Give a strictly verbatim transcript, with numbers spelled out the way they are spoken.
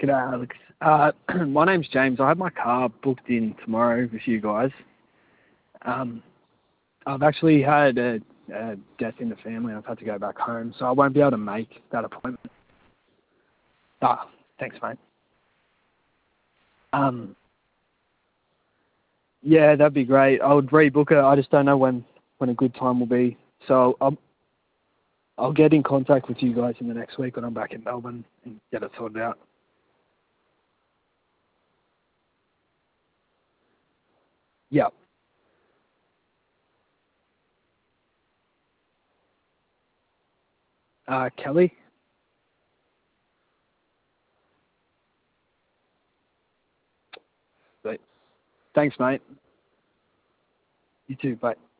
G'day, Alex. Uh, my name's James. I have my car booked in tomorrow with you guys. Um, I've actually had a, a death in the family. I've had to go back home, so I won't be able to make that appointment. Ah, thanks, mate. Um, yeah, that'd be great. I would rebook it. I just don't know when, when a good time will be. So I'll, I'll get in contact with you guys in the next week when I'm back in Melbourne and get it sorted out. Yep. Uh, Kelly? Sweet. Thanks, mate. You too. Bye.